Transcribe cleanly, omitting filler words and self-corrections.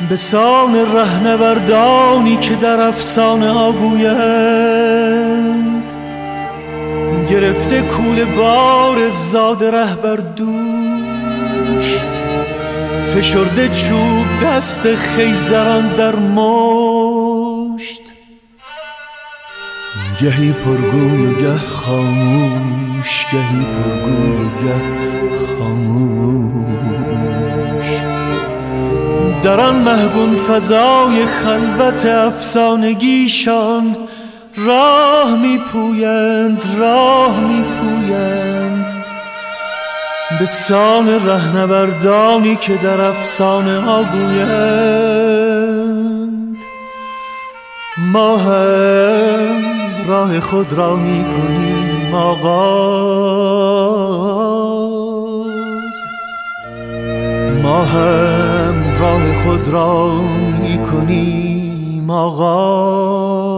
به سان رهنوردانی که در افسانه ها گویند، گرفته کوله بار زاد ره بر دوش، فشرده چوب دست خیزران در مشت، گهی پرگوی و گه خاموش، گهی پرگوی و گه خاموش. در آن محگون فضای خلوت افسانگیشان راه میپویند، راه میپویند، به سان رهنوردانی که در افسانه ها گویند. ما هم راه خود را میکنیم آغاز، ما هم راه خود را میکنیم آغاز.